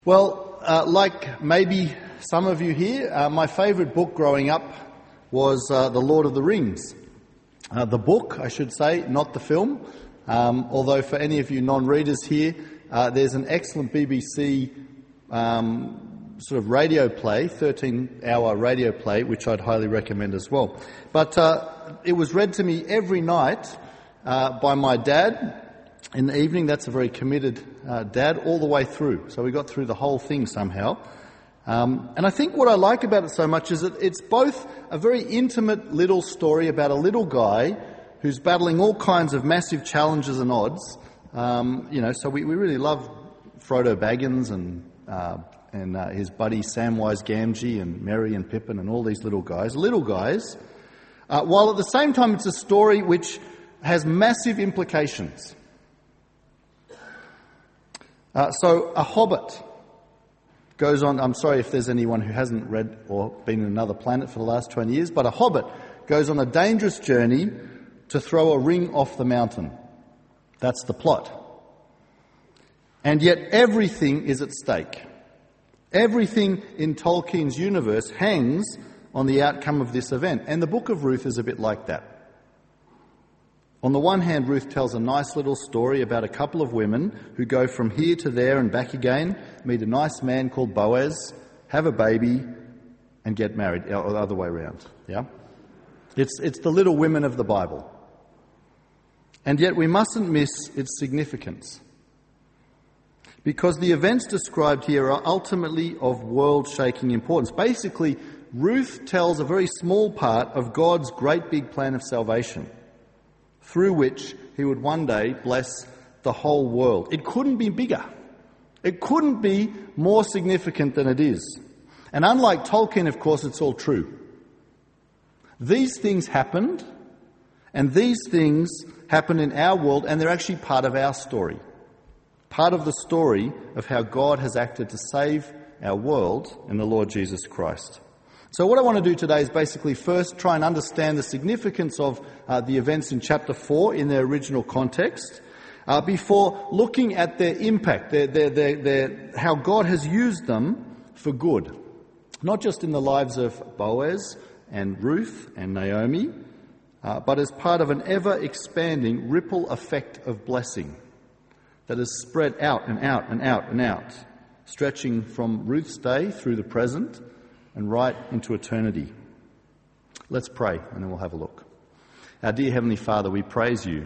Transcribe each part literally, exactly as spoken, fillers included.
Well, uh, like maybe some of you here, uh, my favourite book growing up was uh, The Lord of the Rings. Uh, the book, I should say, not the film. Um, although for any of you non-readers here, uh, there's an excellent B B C um, sort of radio play, thirteen-hour radio play, which I'd highly recommend as well. But uh, it was read to me every night uh, by my dad in the evening. That's a very committed uh, dad, all the way through. So we got through the whole thing somehow. Um, and I think what I like about it so much is that it's both a very intimate little story about a little guy who's battling all kinds of massive challenges and odds. Um, you know, so we, we really love Frodo Baggins and uh, and uh, his buddy Samwise Gamgee and Merry and Pippin and all these little guys, little guys. Uh, while at the same time it's a story which has massive implications. Uh, so a hobbit goes on, I'm sorry if there's anyone who hasn't read or been in another planet for the last twenty years, but a hobbit goes on a dangerous journey to throw a ring off the mountain. That's the plot. And yet everything is at stake. Everything in Tolkien's universe hangs on the outcome of this event. And the Book of Ruth is a bit like that. On the one hand, Ruth tells a nice little story about a couple of women who go from here to there and back again, meet a nice man called Boaz, have a baby, and get married, or the other way around. Yeah, it's it's the Little Women of the Bible, and yet we mustn't miss its significance, because the events described here are ultimately of world-shaking importance. Basically, Ruth tells a very small part of God's great big plan of salvation, through which he would one day bless the whole world. It couldn't be bigger. It couldn't be more significant than it is. And unlike Tolkien, of course, it's all true. These things happened, and these things happen in our world, and they're actually part of our story. Part of the story of how God has acted to save our world in the Lord Jesus Christ. So what I want to do today is basically first try and understand the significance of uh, the events in chapter four in their original context, uh, before looking at their impact, their, their, their, their, how God has used them for good. Not just in the lives of Boaz and Ruth and Naomi, uh, but as part of an ever-expanding ripple effect of blessing that has spread out and out and out and out, stretching from Ruth's day through the present and right into eternity. Let's pray, and then we'll have a look. Our dear Heavenly Father, we praise you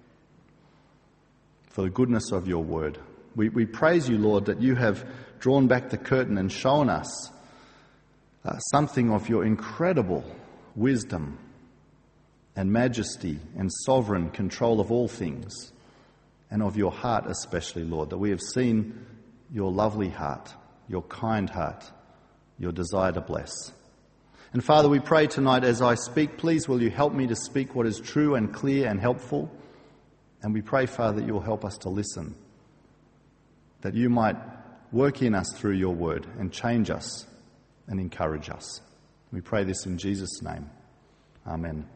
for the goodness of your word. We, we praise you, Lord, that you have drawn back the curtain and shown us uh, something of your incredible wisdom and majesty and sovereign control of all things, and of your heart especially, Lord, that we have seen your lovely heart, your kind heart, your desire to bless. And Father, we pray tonight as I speak, please will you help me to speak what is true and clear and helpful. And we pray, Father, that you will help us to listen, that you might work in us through your word and change us and encourage us. We pray this in Jesus' name. Amen.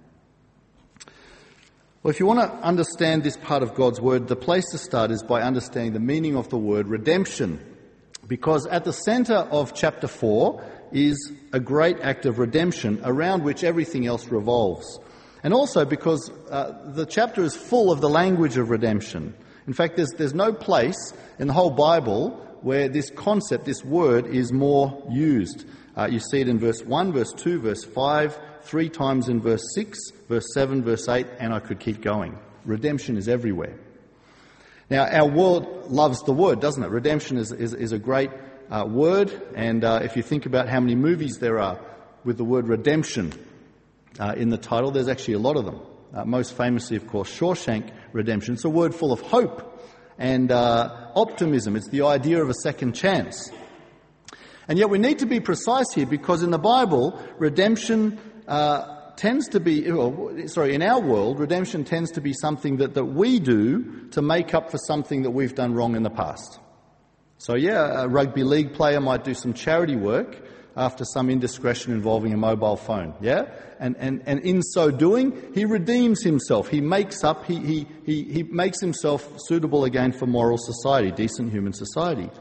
Well, if you want to understand this part of God's word, the place to start is by understanding the meaning of the word redemption. Because at the centre of chapter four is a great act of redemption around which everything else revolves. And also because uh, the chapter is full of the language of redemption. In fact, there's, there's no place in the whole Bible where this concept, this word, is more used. Uh, you see it in verse one, verse two, verse five, three times in verse six, verse seven, verse eight, and I could keep going. Redemption is everywhere. Now, our world loves the word, doesn't it? Redemption is, is, is a great uh, word, and uh, if you think about how many movies there are with the word redemption uh, in the title, there's actually a lot of them. Uh, most famously, of course, Shawshank Redemption. It's a word full of hope and uh, optimism. It's the idea of a second chance. And yet we need to be precise here, because in the Bible, redemption uh tends to be, sorry, in our world, redemption tends to be something that, that we do to make up for something that we've done wrong in the past. So yeah, a rugby league player might do some charity work after some indiscretion involving a mobile phone, yeah? And and, and in so doing, he redeems himself. He makes up, he, he, he, he makes himself suitable again for moral society, decent human society.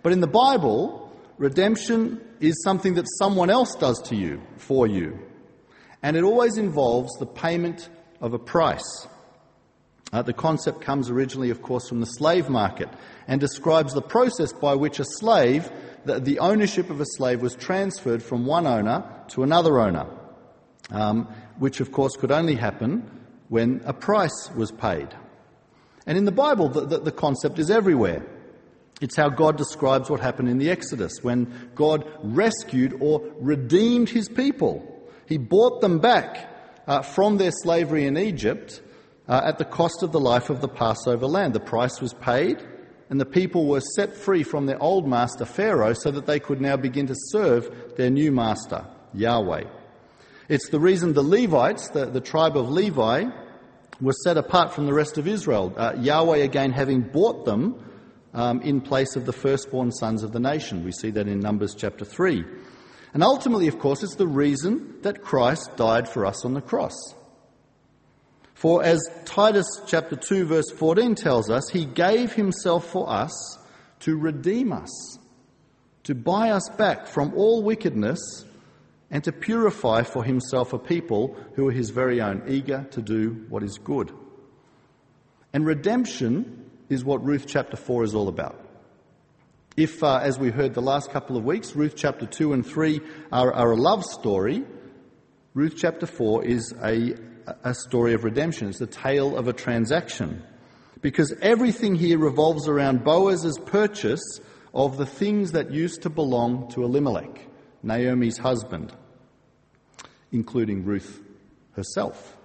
But in the Bible, redemption is something that someone else does to you, for you. And it always involves the payment of a price. Uh, the concept comes originally, of course, from the slave market and describes the process by which a slave, the, the ownership of a slave was transferred from one owner to another owner, um, which, of course, could only happen when a price was paid. And in the Bible, the, the, the concept is everywhere. It's how God describes what happened in the Exodus, when God rescued or redeemed his people. He bought them back uh, from their slavery in Egypt uh, at the cost of the life of the Passover lamb. The price was paid, and the people were set free from their old master Pharaoh so that they could now begin to serve their new master, Yahweh. It's the reason the Levites, the, the tribe of Levi, were set apart from the rest of Israel, uh, Yahweh again having bought them um, in place of the firstborn sons of the nation. We see that in Numbers chapter three. And ultimately, of course, it's the reason that Christ died for us on the cross. For as Titus chapter two verse fourteen tells us, he gave himself for us to redeem us, to buy us back from all wickedness, and to purify for himself a people who are his very own, eager to do what is good. And redemption is what Ruth chapter four is all about. If, uh, as we heard the last couple of weeks, Ruth chapter two and three are, are a love story, Ruth chapter four is a, a story of redemption. It's the tale of a transaction. Because everything here revolves around Boaz's purchase of the things that used to belong to Elimelech, Naomi's husband, including Ruth herself.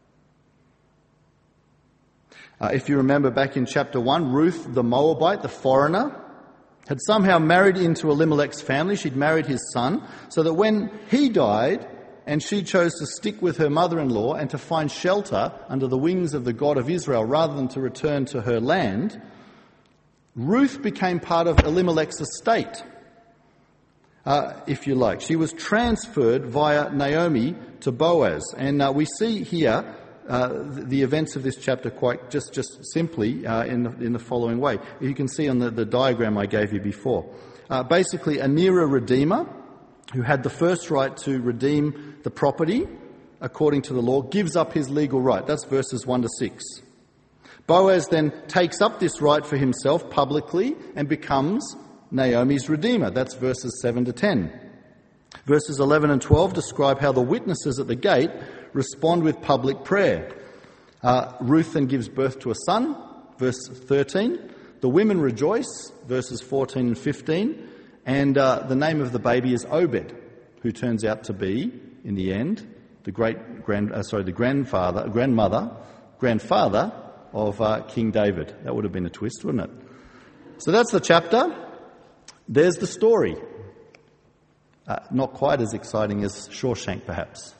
Uh, if you remember back in chapter one, Ruth the Moabite, the foreigner, had somehow married into Elimelech's family. She'd married his son, so that when he died and she chose to stick with her mother-in-law and to find shelter under the wings of the God of Israel rather than to return to her land, Ruth became part of Elimelech's estate. Uh, if you like. She was transferred via Naomi to Boaz. And uh, we see here uh, the events of this chapter quite just, just simply uh, in, the, in the following way. You can see on the, the diagram I gave you before. Uh, basically, a nearer redeemer who had the first right to redeem the property according to the law gives up his legal right. That's verses one to six. Boaz then takes up this right for himself publicly and becomes Naomi's redeemer. That's verses seven to ten. Verses eleven and twelve describe how the witnesses at the gate respond with public prayer. Uh, Ruth then gives birth to a son, verse thirteen. The women rejoice, verses fourteen and fifteen. And uh, the name of the baby is Obed, who turns out to be, in the end, the great grand, uh, sorry, the grandfather, grandmother, grandfather of uh, King David. That would have been a twist, wouldn't it? So that's the chapter. There's the story. Uh, not quite as exciting as Shawshank, perhaps.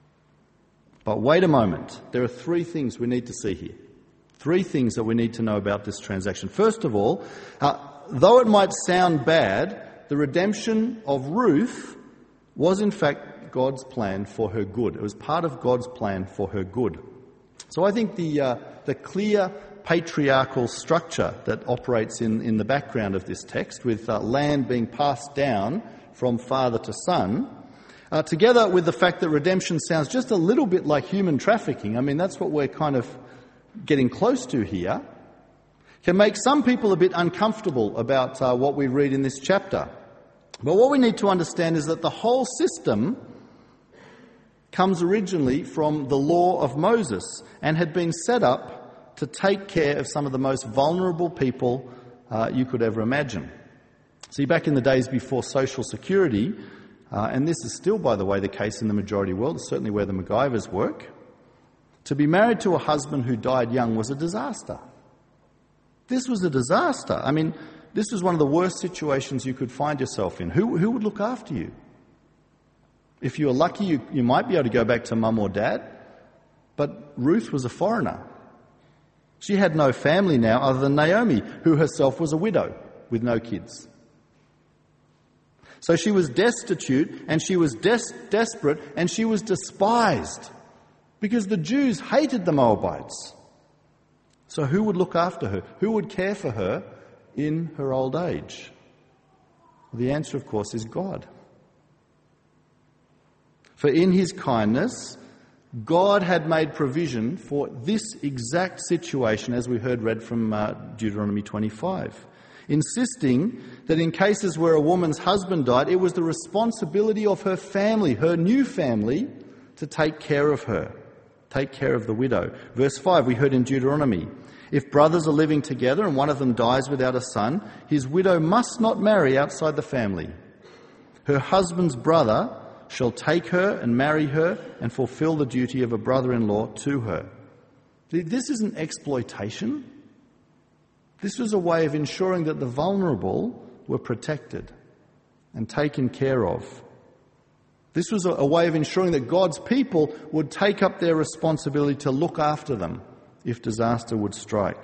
But wait a moment. There are three things we need to see here. Three things that we need to know about this transaction. First of all, uh, though it might sound bad, the redemption of Ruth was in fact God's plan for her good. It was part of God's plan for her good. So I think the uh, the clear patriarchal structure that operates in, in the background of this text, with uh, land being passed down from father to son, uh, together with the fact that redemption sounds just a little bit like human trafficking, I mean, that's what we're kind of getting close to here, can make some people a bit uncomfortable about uh, what we read in this chapter. But what we need to understand is that the whole system comes originally from the law of Moses and had been set up to take care of some of the most vulnerable people uh, you could ever imagine. See, back in the days before social security, uh, and this is still, by the way, the case in the majority world, it's certainly where the MacGyvers work, to be married to a husband who died young was a disaster. This was a disaster. I mean, this was one of the worst situations you could find yourself in. Who, who would look after you? If you were lucky, you, you might be able to go back to mum or dad, but Ruth was a foreigner. She had no family now other than Naomi, who herself was a widow with no kids. So she was destitute, and she was des- desperate, and she was despised because the Jews hated the Moabites. So who would look after her? Who would care for her in her old age? Well, the answer, of course, is God. For in his kindness, God had made provision for this exact situation, as we heard read from uh, Deuteronomy twenty-five, insisting that in cases where a woman's husband died, it was the responsibility of her family, her new family, to take care of her, take care of the widow. Verse five, we heard in Deuteronomy, if brothers are living together and one of them dies without a son, his widow must not marry outside the family. Her husband's brother shall take her and marry her and fulfill the duty of a brother-in-law to her. This isn't exploitation. This was a way of ensuring that the vulnerable were protected and taken care of. This was a way of ensuring that God's people would take up their responsibility to look after them if disaster would strike.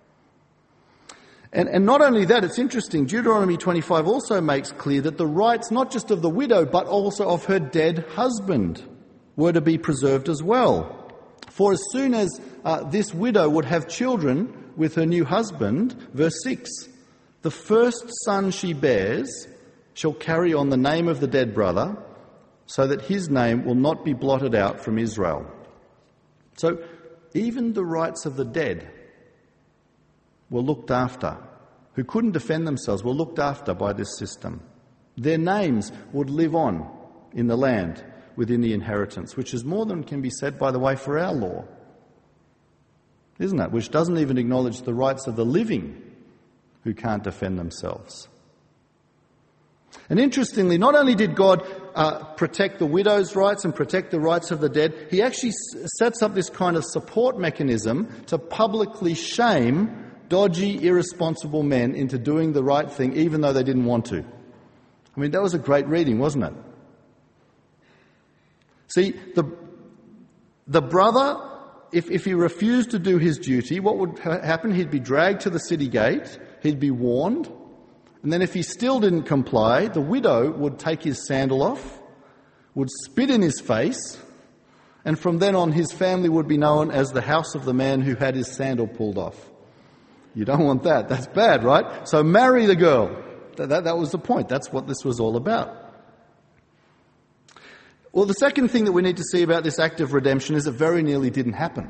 And, and not only that, it's interesting, Deuteronomy twenty-five also makes clear that the rights not just of the widow but also of her dead husband were to be preserved as well. For as soon as uh, this widow would have children with her new husband, verse six, the first son she bears shall carry on the name of the dead brother, so that his name will not be blotted out from Israel. So even the rights of the dead were looked after, who couldn't defend themselves, were looked after by this system. Their names would live on in the land within the inheritance, which is more than can be said, by the way, for our law, isn't it? Which doesn't even acknowledge the rights of the living who can't defend themselves. And interestingly, not only did God uh, protect the widow's rights and protect the rights of the dead, he actually s- sets up this kind of support mechanism to publicly shame dodgy, irresponsible men into doing the right thing, even though they didn't want to. I mean, that was a great reading, wasn't it? See, the the brother, if, if he refused to do his duty, what would ha- happen? He'd be dragged to the city gate, he'd be warned, and then if he still didn't comply, the widow would take his sandal off, would spit in his face, and from then on his family would be known as the house of the man who had his sandal pulled off. You don't want that. That's bad, right? So marry the girl. That, that, that was the point. That's what this was all about. Well, the second thing that we need to see about this act of redemption is it very nearly didn't happen.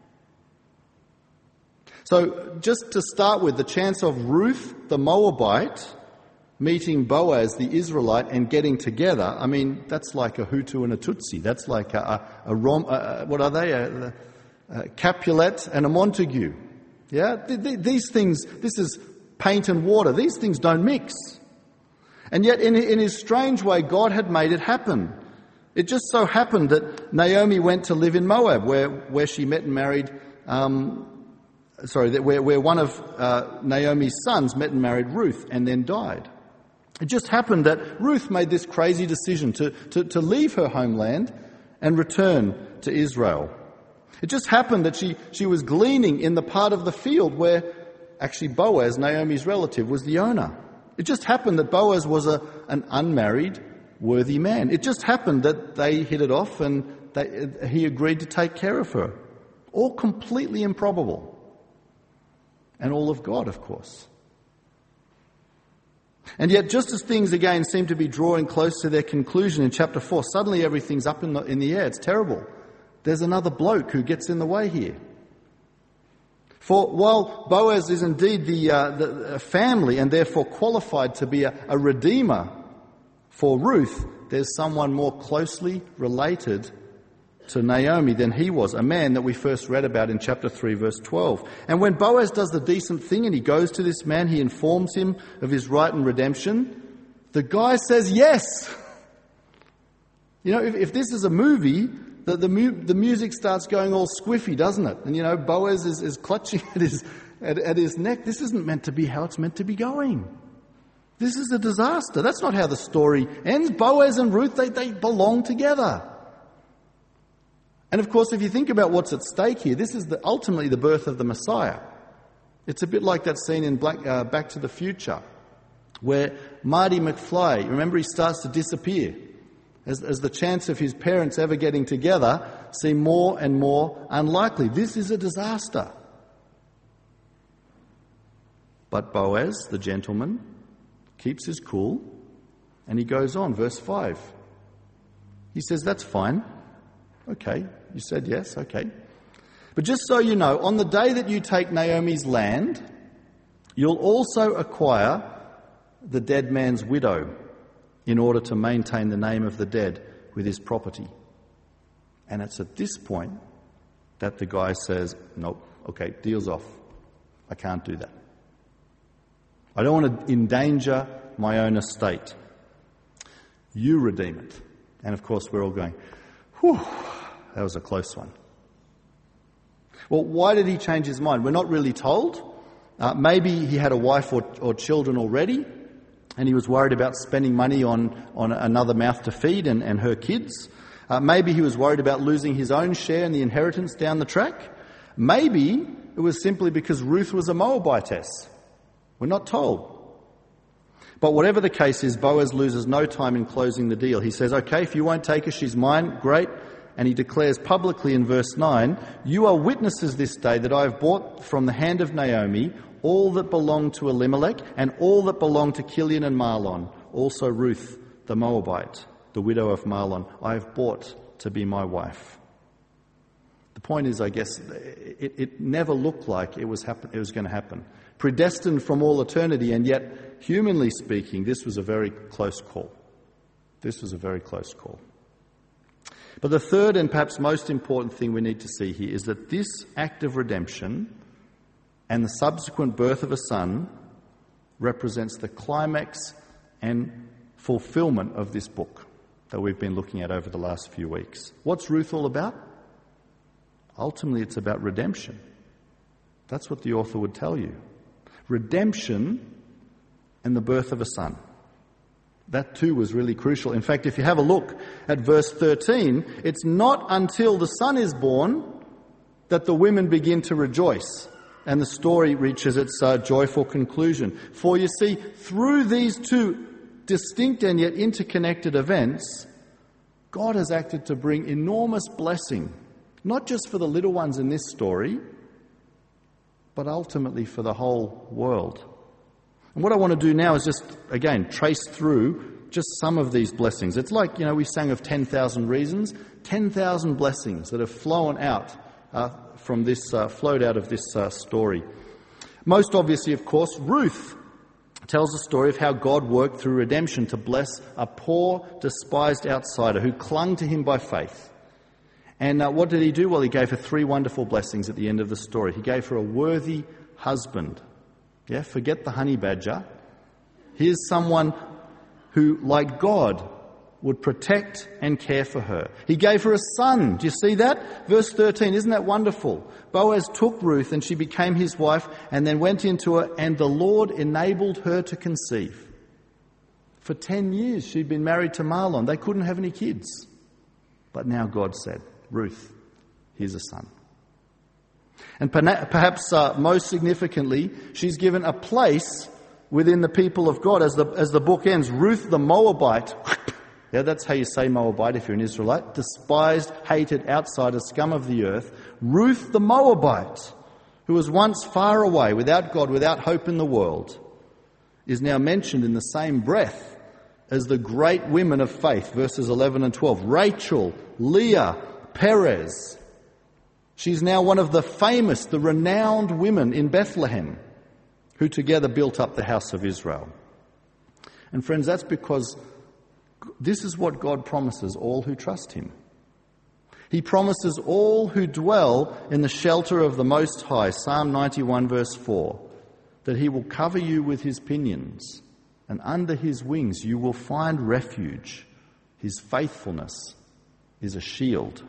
So just to start with, the chance of Ruth the Moabite meeting Boaz the Israelite and getting together, I mean, that's like a Hutu and a Tutsi. That's like a, a, a Rom, a, what are they? A, a Capulet and a Montague. Yeah, these things, this is paint and water. These things don't mix. And yet in, in his strange way, God had made it happen. It just so happened that Naomi went to live in Moab, where, where she met and married, um, sorry, where, where one of uh, Naomi's sons met and married Ruth and then died. It just happened that Ruth made this crazy decision to, to, to leave her homeland and return to Israel. It just happened that she, she was gleaning in the part of the field where actually Boaz, Naomi's relative, was the owner. It just happened that Boaz was a, an unmarried, worthy man. It just happened that they hit it off and they, he agreed to take care of her. All completely improbable. And all of God, of course. And yet, just as things again seem to be drawing close to their conclusion in chapter four, suddenly everything's up in the, in the air. It's terrible. There's another bloke who gets in the way here. For while Boaz is indeed the, uh, the family and therefore qualified to be a, a redeemer for Ruth, there's someone more closely related to Naomi than he was, a man that we first read about in chapter three, verse twelve. And when Boaz does the decent thing and he goes to this man, he informs him of his right and redemption, the guy says yes. You know, if, if this is a movie, the, the, mu- the music starts going all squiffy, doesn't it? And, you know, Boaz is, is clutching at his, at, at his neck. This isn't meant to be how it's meant to be going. This is a disaster. That's not how the story ends. Boaz and Ruth, they, they belong together. And of course, if you think about what's at stake here, this is the, ultimately the birth of the Messiah. It's a bit like that scene in Black, uh, Back to the Future, where Marty McFly, remember, he starts to disappear as, as the chance of his parents ever getting together seem more and more unlikely. This is a disaster. But Boaz, the gentleman, keeps his cool And he goes on, verse five. He says, that's fine. Okay, you said yes, okay. But just so you know, on the day that you take Naomi's land, you'll also acquire the dead man's widow in order to maintain the name of the dead with his property. And it's at this point that the guy says, nope, okay, deal's off. I can't do that. I don't want to endanger my own estate. You redeem it. And of course we're all going, whew, that was a close one. Well, why did he change his mind? We're not really told. Uh, maybe he had a wife or, or children already, and he was worried about spending money on, on another mouth to feed and, and her kids. Uh, maybe he was worried about losing his own share in the inheritance down the track. Maybe it was simply because Ruth was a Moabitess. We're not told. But whatever the case is, Boaz loses no time in closing the deal. He says, okay, if you won't take her, she's mine, great. And he declares publicly in verse nine, you are witnesses this day that I have bought from the hand of Naomi all that belonged to Elimelech and all that belonged to Kilion and Mahlon, also Ruth the Moabite, the widow of Mahlon, I have bought to be my wife. The point is, I guess, it, it never looked like it was, happen, it was going to happen. Predestined from all eternity, and yet, humanly speaking, this was a very close call. This was a very close call. But the third and perhaps most important thing we need to see here is that this act of redemption and the subsequent birth of a son represents the climax and fulfillment of this book that we've been looking at over the last few weeks. What's Ruth all about? Ultimately, it's about redemption. That's what the author would tell you. Redemption and the birth of a son. That too was really crucial. In fact, if you have a look at verse thirteen, it's not until the son is born that the women begin to rejoice and the story reaches its uh, joyful conclusion. For you see, through these two distinct and yet interconnected events, God has acted to bring enormous blessing, not just for the little ones in this story, but ultimately for the whole world. And what I want to do now is just, again, trace through just some of these blessings. It's like, you know, we sang of ten thousand reasons, ten thousand blessings that have flown out uh, from this, uh, flowed out of this uh, story. Most obviously, of course, Ruth tells the story of how God worked through redemption to bless a poor, despised outsider who clung to him by faith. And uh, what did he do? Well, he gave her three wonderful blessings at the end of the story. He gave her a worthy husband. Yeah, forget the honey badger. Here's someone who, like God, would protect and care for her. He gave her a son. Do you see that? Verse thirteen, isn't that wonderful? Boaz took Ruth and she became his wife and then went into her, and the Lord enabled her to conceive. For ten years she'd been married to Mahlon. They couldn't have any kids. But now God said, Ruth, here's a son. And perhaps uh, most significantly, she's given a place within the people of God. As the, as the book ends, Ruth the Moabite, yeah, that's how you say Moabite if you're an Israelite, despised, hated, outsider, scum of the earth. Ruth the Moabite, who was once far away, without God, without hope in the world, is now mentioned in the same breath as the great women of faith, verses eleven and twelve. Rachel, Leah, Perez. She's now one of the famous, the renowned women in Bethlehem who together built up the house of Israel. And friends, that's because this is what God promises all who trust him. He promises all who dwell in the shelter of the Most High, Psalm ninety-one verse four, that he will cover you with his pinions, and under his wings you will find refuge. His faithfulness is a shield.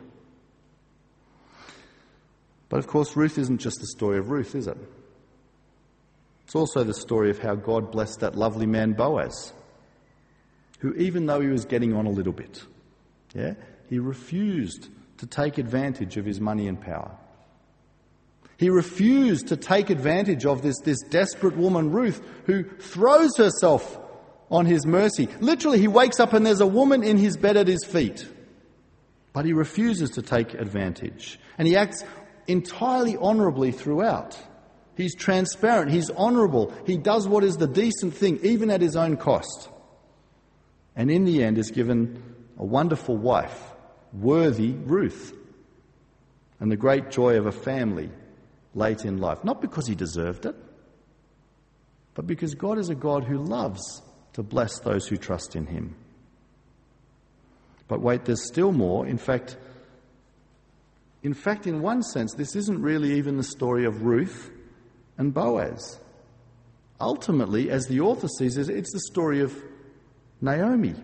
But of course, Ruth isn't just the story of Ruth, is it? It's also the story of how God blessed that lovely man Boaz, who, even though he was getting on a little bit, yeah, he refused to take advantage of his money and power. He refused to take advantage of this, this desperate woman, Ruth, who throws herself on his mercy. Literally, he wakes up and there's a woman in his bed at his feet. But he refuses to take advantage. And he acts entirely honourably throughout. He's transparent, he's honourable, he does what is the decent thing, even at his own cost. and in the end is given a wonderful wife, worthy Ruth, and the great joy of a family late in life. Not because he deserved it, but because God is a God who loves to bless those who trust in him. But wait, there's still more. In fact, in fact, in one sense, this isn't really even the story of Ruth and Boaz. Ultimately, as the author sees it, it's the story of Naomi.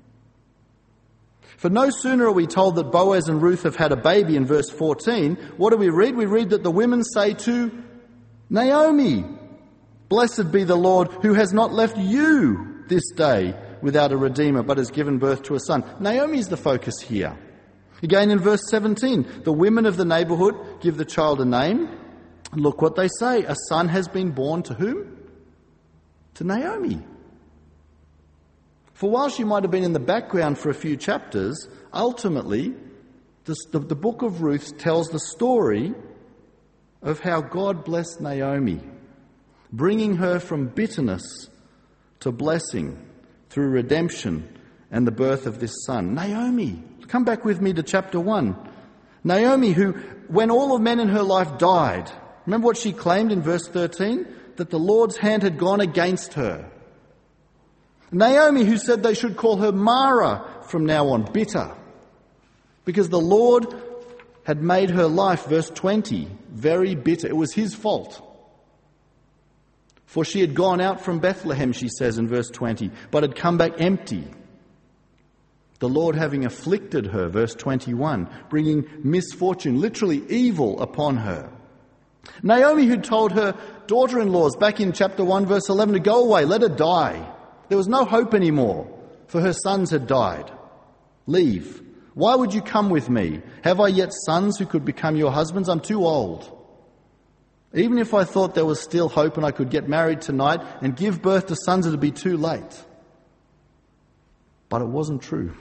For no sooner are we told that Boaz and Ruth have had a baby in verse fourteen, what do we read? We read that the women say to Naomi, "Blessed be the Lord who has not left you this day without a redeemer, but has given birth to a son." Naomi is the focus here. Again in verse seventeen, the women of the neighbourhood give the child a name. Look what they say. A son has been born to whom? To Naomi. For while she might have been in the background for a few chapters, ultimately the, the, the book of Ruth tells the story of how God blessed Naomi, bringing her from bitterness to blessing through redemption and the birth of this son. Naomi, come back with me to chapter one. Naomi, who, when all of men in her life died, remember what she claimed in verse thirteen? That the Lord's hand had gone against her. Naomi, who said they should call her Mara from now on, bitter, because the Lord had made her life, verse twenty, very bitter. It was his fault. For she had gone out from Bethlehem, she says in verse twenty, but had come back empty. The Lord having afflicted her, verse twenty-one, bringing misfortune, literally evil, upon her. Naomi, who told her daughter-in-laws back in chapter one, verse eleven, to go away, let her die. There was no hope anymore, for her sons had died. Leave. Why would you come with me? Have I yet sons who could become your husbands? I'm too old. Even if I thought there was still hope and I could get married tonight and give birth to sons, it would be too late. But it wasn't true.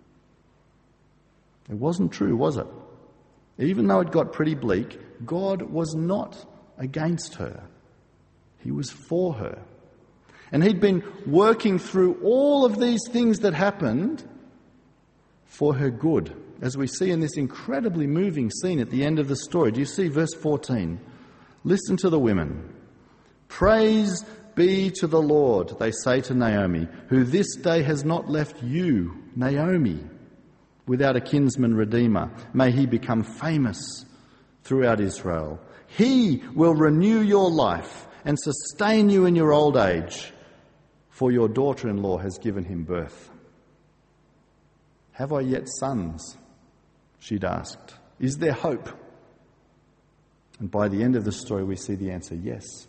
It wasn't true, was it? Even though it got pretty bleak, God was not against her. He was for her. And he'd been working through all of these things that happened for her good, as we see in this incredibly moving scene at the end of the story. Do you see verse fourteen? Listen to the women. Praise be to the Lord, they say to Naomi, who this day has not left you, Naomi, without a kinsman redeemer. May he become famous throughout Israel. He will renew your life and sustain you in your old age, for your daughter-in-law has given him birth. Have I yet sons? She'd asked. Is there hope? And by the end of the story, we see the answer, yes.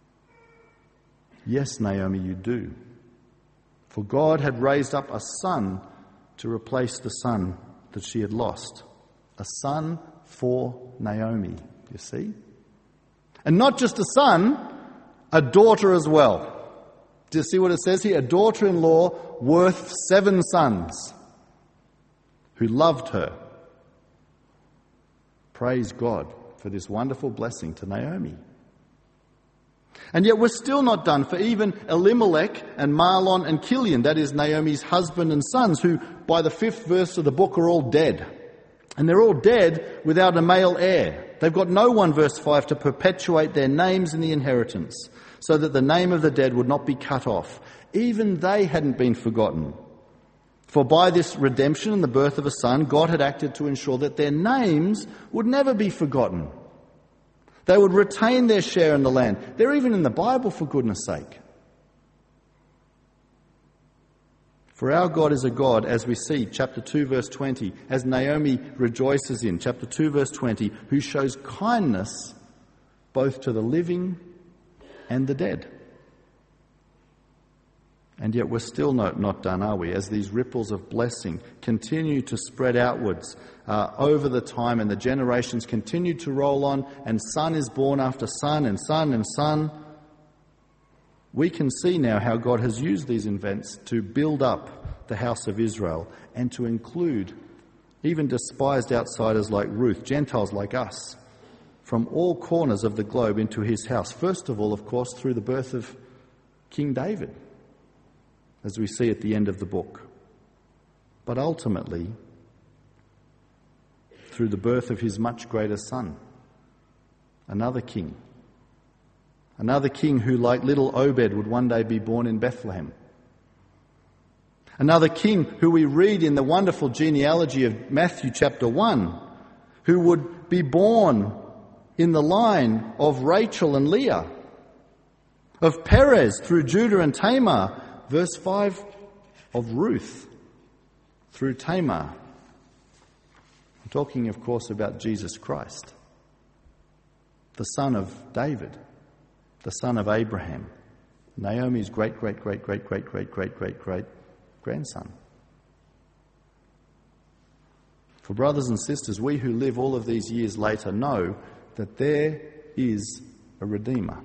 Yes, Naomi, you do. For God had raised up a son to replace the son that she had lost. A son for Naomi, you see? And not just a son, a daughter as well. Do you see what it says here? A daughter-in-law worth seven sons who loved her. Praise God for this wonderful blessing to Naomi. And yet we're still not done, for even Elimelech and Mahlon and Chilion, that is Naomi's husband and sons, who by the fifth verse of the book are all dead. And they're all dead without a male heir. They've got no one, verse five, to perpetuate their names in the inheritance, so that the name of the dead would not be cut off. Even they hadn't been forgotten. For by this redemption and the birth of a son, God had acted to ensure that their names would never be forgotten. They would retain their share in the land. They're even in the Bible, for goodness sake. For our God is a God, as we see, chapter two, verse twenty, as Naomi rejoices in, chapter two, verse twenty, who shows kindness both to the living and the dead. And yet we're still not, not done, are we? As these ripples of blessing continue to spread outwards uh, over the time, and the generations continue to roll on, and son is born after son and son and son, we can see now how God has used these events to build up the house of Israel and to include even despised outsiders like Ruth, Gentiles like us, from all corners of the globe into his house. First of all, of course, through the birth of King David, as we see at the end of the book. but ultimately through the birth of his much greater son, another king. Another king who, like little Obed, would one day be born in Bethlehem. Another king who we read in the wonderful genealogy of Matthew chapter one, who would be born in the line of Rachel and Leah, of Perez through Judah and Tamar, verse five, of Ruth through Tamar. I'm talking, of course, about Jesus Christ, the son of David, the son of Abraham, Naomi's great, great, great, great, great, great, great, great, great grandson. For brothers and sisters, we who live all of these years later know that there is a Redeemer.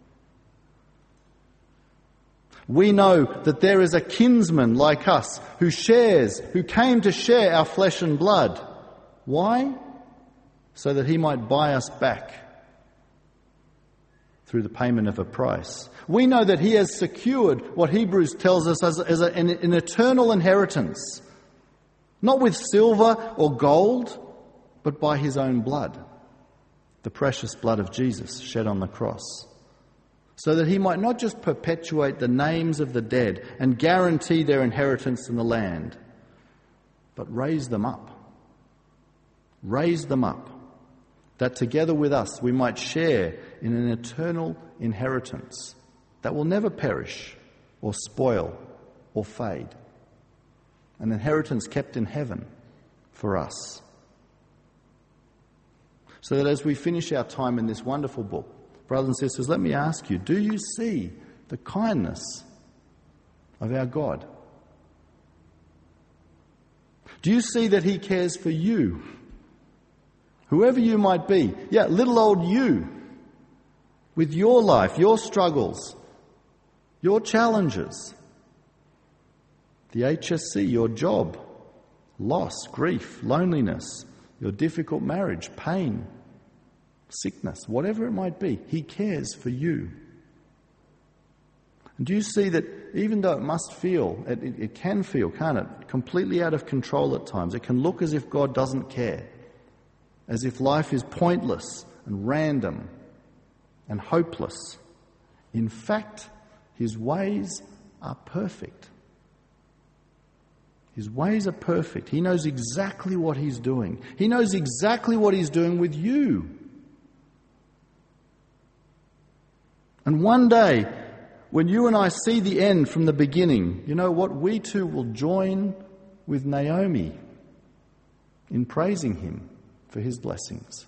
We know that there is a kinsman like us who shares, who came to share our flesh and blood. Why? So that he might buy us back through the payment of a price. We know that he has secured what Hebrews tells us as, as a, an, an eternal inheritance, not with silver or gold, but by his own blood, the precious blood of Jesus shed on the cross, so that he might not just perpetuate the names of the dead and guarantee their inheritance in the land, but raise them up. Raise them up, that together with us we might share in an eternal inheritance that will never perish or spoil or fade. An inheritance kept in heaven for us. So that as we finish our time in this wonderful book, brothers and sisters, let me ask you, do you see the kindness of our God? Do you see that he cares for you? Whoever you might be, yeah, little old you, with your life, your struggles, your challenges, the H S C, your job, loss, grief, loneliness, your difficult marriage, pain, sickness, whatever it might be, he cares for you. And do you see that even though it must feel, it, it, it can feel, can't it, completely out of control at times, it can look as if God doesn't care, as if life is pointless and random and hopeless. In fact, his ways are perfect. His ways are perfect. He knows exactly what he's doing. He knows exactly what he's doing with you. And one day, when you and I see the end from the beginning, you know what? We too will join with Naomi in praising him for his blessings.